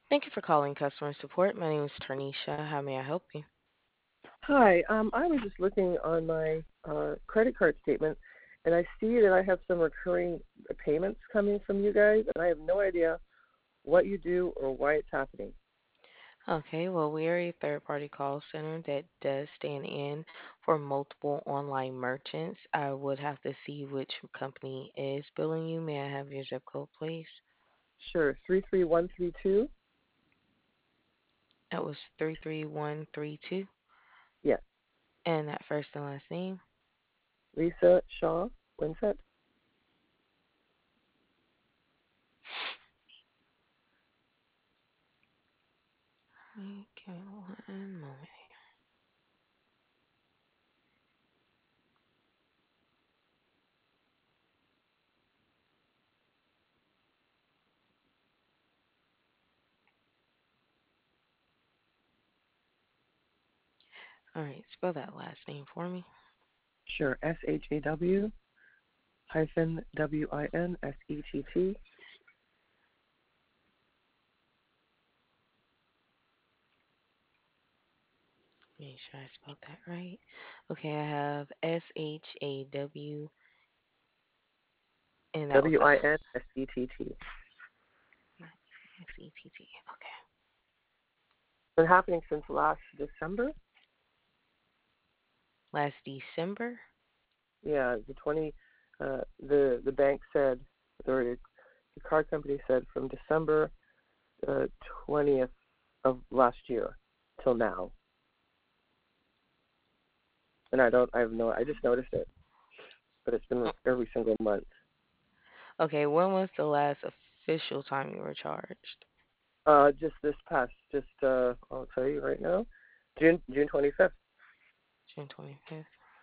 Thank you for calling customer support. My name is Tarnisha. How may I help you? Hi, I was just looking on my credit card statement, and I see that I have some recurring payments coming from you guys, and I have no idea what you do or why it's happening. Okay, well, we are a third party call center that does stand in for multiple online merchants. I would have to see which company is billing you. May I have your zip code, please? Sure, 33132. That was 33132. Yes, And that first and last name. Lisa Shaw Winsett. Okay, one moment. All right, spell that last name for me. Sure, SHAW hyphen WINSETT. Make sure I spelled that right. Okay, I have SHAW, and that was the WINSETT. SETT. Okay. Been happening since last December. Last December. Yeah, the bank said, or the card company said, from December 20th of last year till now. And I just noticed it, but it's been every single month. Okay, when was the last official time you were charged? Just this past, I'll tell you right now, June 25th. June 25th.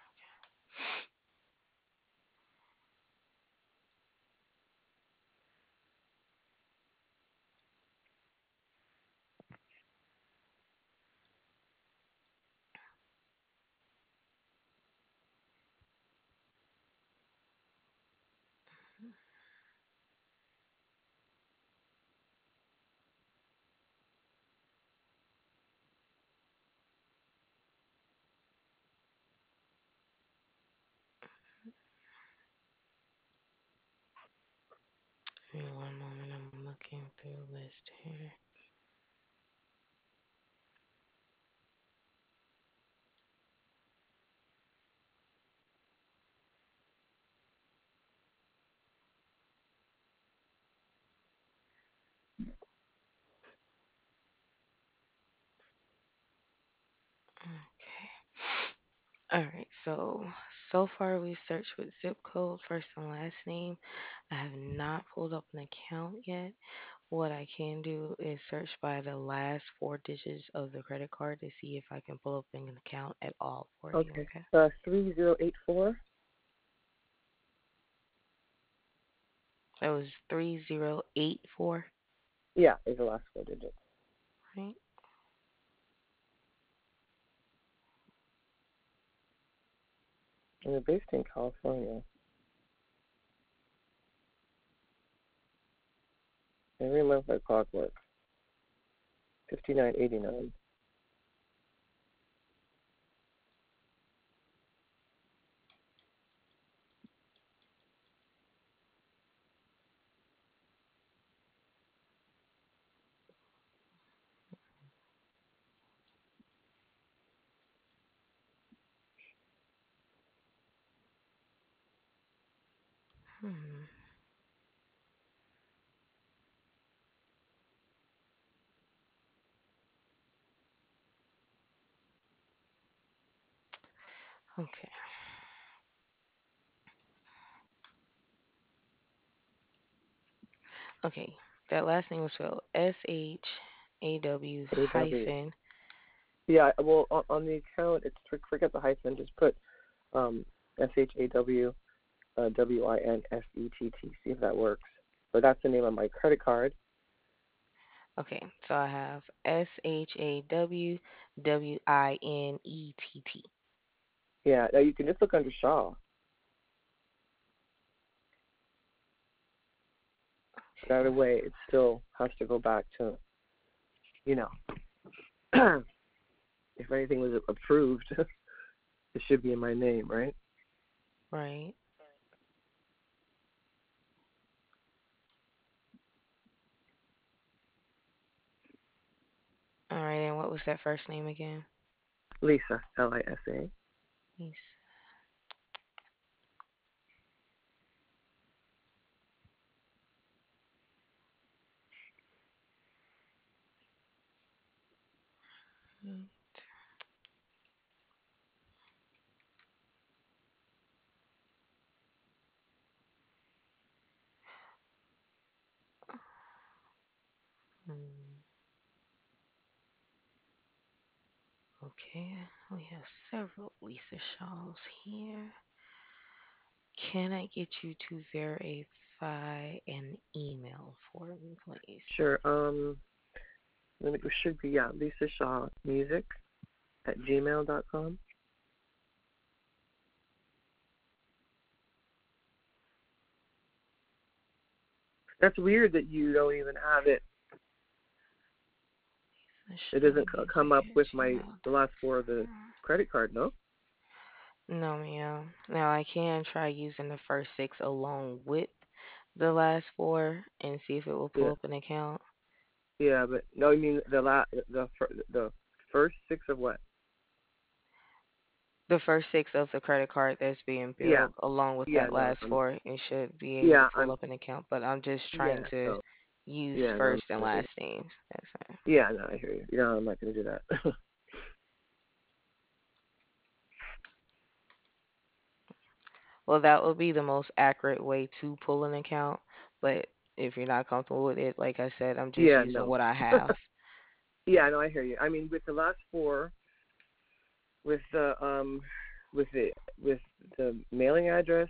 Give me one moment. I'm looking through the list here. Okay. All right. So far we searched with zip code, first and last name. I have not pulled up an account yet. What I can do is search by the last four digits of the credit card to see if I can pull up an account at all for you. Okay. Okay. 3084. That was 3084. Yeah, is the last four digits. Right. And they're based in California. Every month like clockwork. 5989. Hmm. Okay. Okay. That last name was spelled SHAW AW. hyphen. Yeah, well, on the account, it's forget the hyphen. Just put um, SHAW WINSETT. See if that works. But that's the name of my credit card. Okay. So I have SHAW WINETT. Yeah, now you can just look under Shaw. That Okay. way, it still has to go back to. you know, if anything was approved, it should be in my name, right? Right. All right. And what was that first name again? Lisa, Lisa. Lisa. Hmm. Okay. We have several Lisa Shaws here. Can I get you to verify an email for me, please? Sure. Then it should be, yeah, Lisa Shaw Music at gmail.com. That's weird that you don't even have it. Lisa It Shaw doesn't come Music up at with the last four of the gmail.com. credit card, no? No, ma'am. Now I can try using the first six along with the last four and see if it will pull Yeah, up an account. yeah, but no, I mean the first six of what? The first six of the credit card that's being Yeah, billed along with yeah, that no, last four, it should be able to yeah, pull up an account. But I'm just trying yeah, to no, use yeah, no, first and last names. That's it. yeah, no, I hear you. Yeah, I'm not gonna do that. Well, that would be the most accurate way to pull an account. But if you're not comfortable with it, like I said, I'm just Yeah, using no. what I have. Yeah, no, I hear you. I mean, with the last four, with the with the with the mailing address,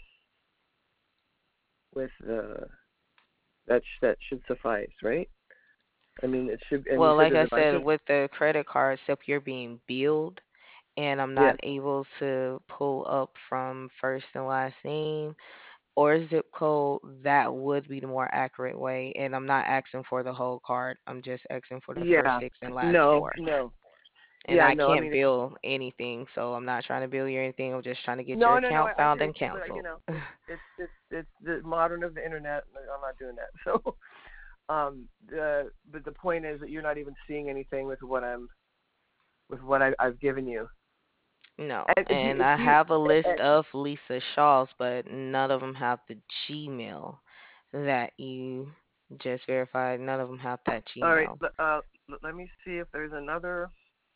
with the that should suffice, right? I mean, it should. And you Well, said like the I said, devices. with the credit card, except you're being billed and I'm Yeah, not able to pull up from first and last name or zip code, that would be the more accurate way. And I'm not asking for the whole card. I'm just asking for the first yeah, six and last no, four. no, And yeah, I no. I can't mean, bill anything, so I'm not trying to bill you anything. I'm just trying to get your no, no, no. account I found hear and you, but canceled. it's the modern of the internet. And I'm not doing that. So, but the point is that you're not even seeing anything with what I've given you. No, And and I do you, have a uh, list of Lisa Shaws, but none of them have the Gmail that you just verified. None of them have that all right, Gmail. let me see if there's another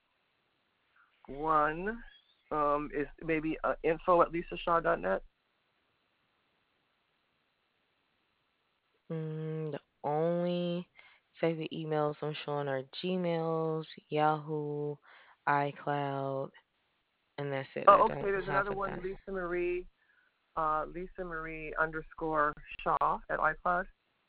one. Is maybe info at lisashaw.net. The only type of emails I'm showing are Gmails, Yahoo, iCloud, and that's it. I Oh, okay. don't There's have another a one, done. Lisa Marie underscore Shaw at iCloud.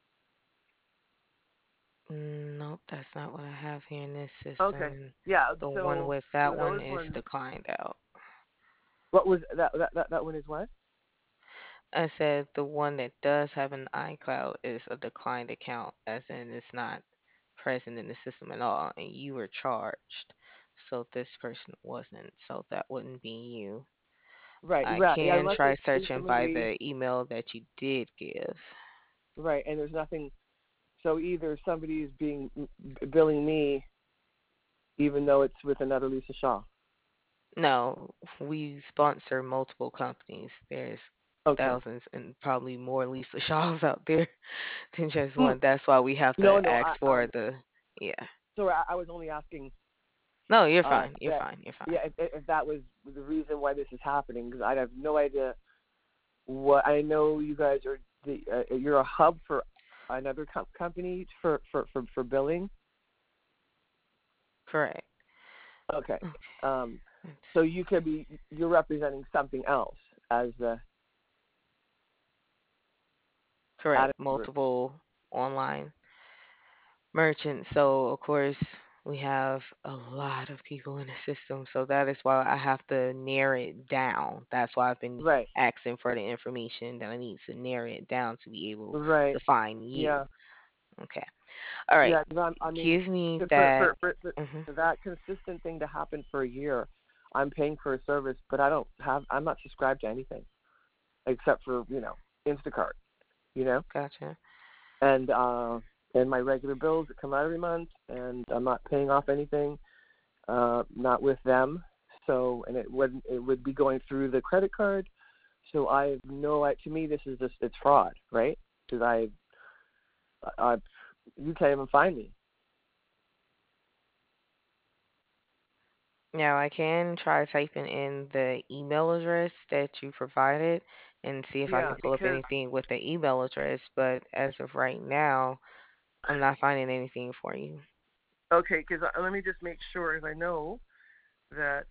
Nope, that's not what I have here in this Okay. system. Yeah. The one So with for that one those is ones, declined out. what was that one is what? I said the one that does have an iCloud is a declined account, as in it's not present in the system at all, and you were charged. So this person wasn't, so that wouldn't be you. Right. I Right. Yeah. can Unless try it's Lisa searching by Marie. the email that you did give. Right. And there's nothing. So either somebody's being billing me, even though it's with another Lisa Shaw. No, we sponsor multiple companies. There's Okay. thousands and probably more Lisa Shaws out there than just Mm. one. That's why we have No. to No. ask for the, yeah. So I was only asking No, you're fine. You're that. fine. You're fine. Yeah. If that was the reason why this is happening, because I have no idea what I know. You guys are you're a hub for another company for billing. Correct. Okay. Okay. Um, Let's so you're representing something else as the correct. Addison Group. Multiple online merchants. So, of course, we have a lot of people in the system. So, that is why I have to narrow it down. That's why I've been Right. asking for the information that I need to narrow it down to be able Right. to find you. Yeah. Okay. All right. Yeah, 'cause I mean, Give me for, that. for for for Hmm. for that consistent thing to happen for a year, I'm paying for a service, but I'm not subscribed to anything except for Instacart, you know, Gotcha. and uh, and my regular bills that come out every month, and I'm not paying off anything, not with them. So, and it would be going through the credit card. So I have to me this is just it's fraud, right? Because I you can't even find me. Now I can try typing in the email address that you provided and see if I Yeah, can pull up because anything with the email address, but as of right now, I'm not finding anything for you. okay, because let me just make sure, as I know that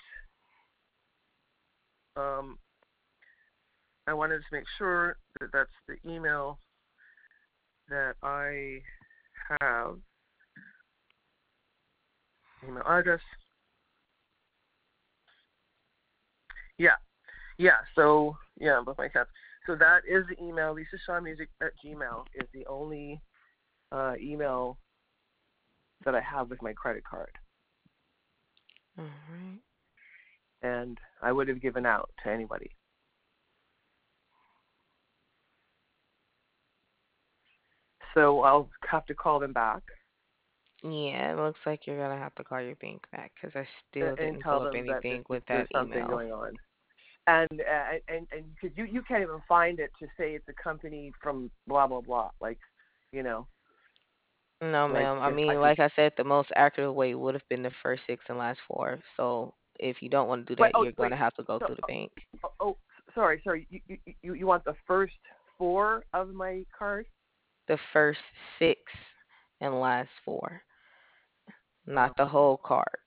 um, I wanted to make sure that that's the email that I have, email address. Yeah, yeah. So yeah, with my cat. So that is the email. Lisa Shaw Music at Gmail is the only email that I have with my credit card, All right. and I would have given out to anybody. So I'll have to call them back Yeah, it looks like you're gonna have to call your bank back because I still and didn't pull tell up them that anything with there's that something email. going on. And because you can't even find it to say it's a company from blah blah blah, like you know No, like ma'am. I if I mean, could. like I said, the most accurate way would have been the first six and last four. So if you don't want to do Wait, that, oh you're wait, gonna have to go so through the bank. sorry, you want the first four of my card? The first six and last four, uh not the whole card.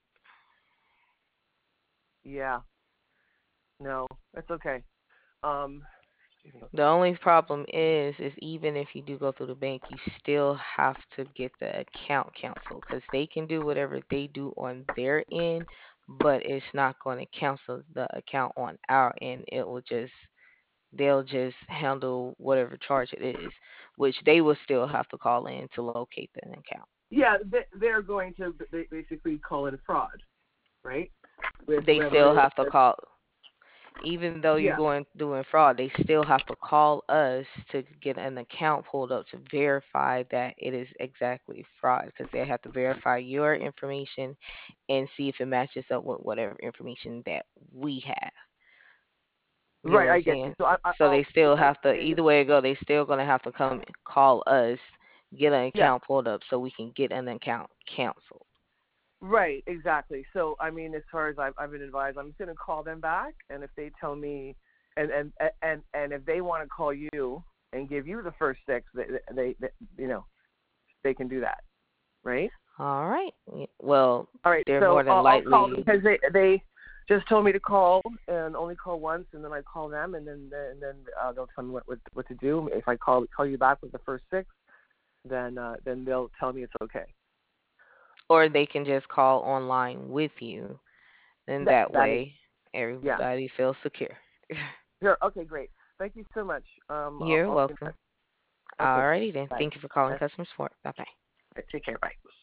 yeah, no, that's okay. um The only problem is even if you do go through the bank, you still have to get the account canceled because they can do whatever they do on their end, but it's not going to cancel the account on our end. It will just they'll just handle whatever charge it is, which they will still have to call in to locate the account. yeah, they're going to basically call it a fraud, right, with They whoever still it have to is. call, even though you're Yeah, going doing fraud, they still have to call us to get an account pulled up to verify that it is exactly fraud because they have to verify your information and see if it matches up with whatever information that we have. You get right, what I'm I get you. saying? So So they still have to, they either way it go, they still gonna have to come call us, get an yeah. account pulled up so we can get an account canceled. Right, exactly. So, I mean, as far as I've been advised, I'm just going to call them back, and if they tell me, and if they want to call you and give you the first six, they they can do that, right? All right. Well, All right. they're So more than I'll call them likely. because they just told me to call and only call once, and then I call them, and then they'll tell me what to do. If I call you back with the first six, then they'll tell me it's okay. Or they can just call online with you, and That that that is way yeah. everybody feels secure. Sure. Okay, great. Thank you so much. You're I'll be in touch. welcome. Okay. Alrighty then. Bye. Thank you for calling Bye. customer support. Bye bye. Take care. Bye.